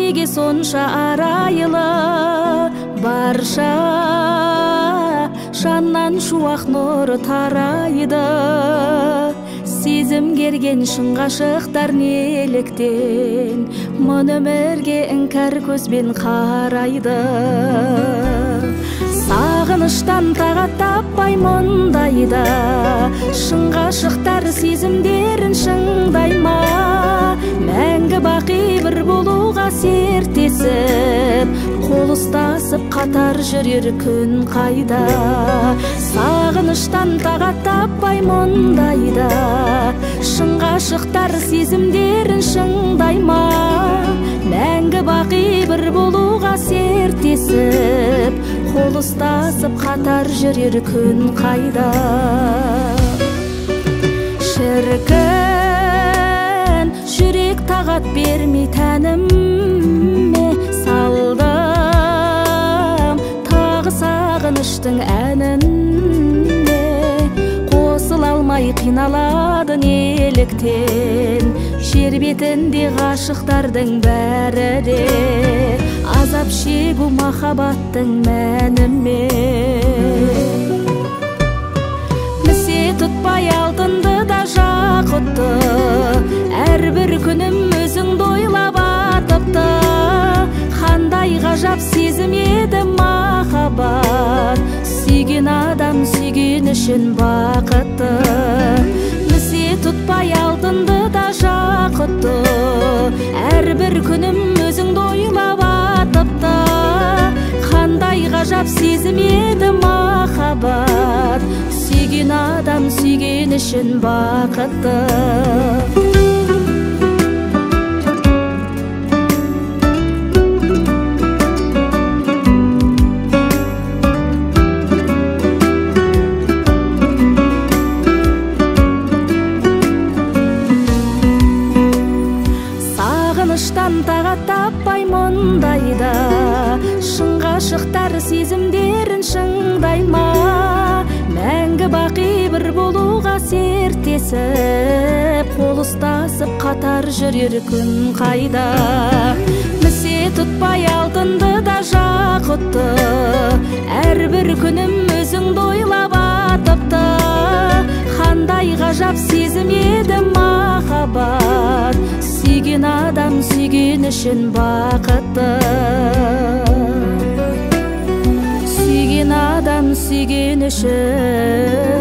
неге сонша арайлы, барша жаннан шуақ нұры тарайды. Сезім керген шын ғашықтар неліктен мұн өмірге іңкәр көзбен қарайды. Сағыныштан тағат таппай мұндайда, шын ғашықтар сезімдерін шыңдай ма? Мәңгі бақи бір болуға серттесіп, қол ұстасып қатар жүрер күн қайда? Сағыныштан тағат таппай мұндайда, шын ғашықтар сезімдерін шыңдай ма? Мәңгі бақи бір болуға серттесіп, қол ұстасып қатар жүрер күн қайда? Шіркін жүрек тағат бермей тәніме салдым тағы сағыныштың әніне. Қосыла алмай қиналады неліктен, жер бетінде ғашықтардың бәрі де азап шегу махаббаттың мәнімен. Місе тұтпай алтынды да жақұтты, әрбір күнім өзіңді ойлап атыпты. Қандай ғажап сезім еді махаббат, сүйген адам сүйген үшін бақытты. Місе тұтпай алтынды да жақұтты, әрбір күнім өзіңді ойлап атыпты. Қандай ғажап сезім еді махаббат, сүйген адам сүйген үшін бақытты. Сағыныштан тағат таппай мұндайда, шын ғашықтар сезімдерін шыңдай ма? Мәңгі бақи бір болуға серттесіп, қол ұстасып қатар жүрер күн қайда? Місе тұтпай алтынды да жақұтты, әрбір күнім өзіңді ойлап атыпты. Қандай ғажап сезім еді махаббат, сүйген адам сүйген үшін бақытты. Сүйген адам сүйген үшін